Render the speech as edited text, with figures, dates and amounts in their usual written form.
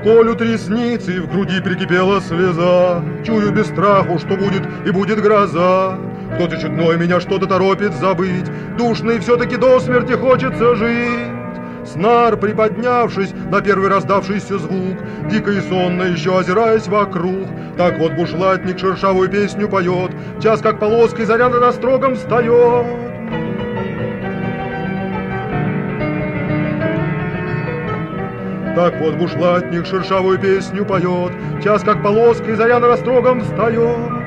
Колют ресницы, в груди прикипела слеза. Чую без страху, что будет и будет гроза. Кто-то чудной меня что-то торопит забыть. Душно и все-таки до смерти хочется жить. Снар, приподнявшись на первый раздавшийся звук, дико и сонно еще озираясь вокруг, так вот бушлатник шершавую песню поет, час как полоской заря над острогом встает. Так вот бушлатник шершавую песню поет, час как полоской заря над острогом встает.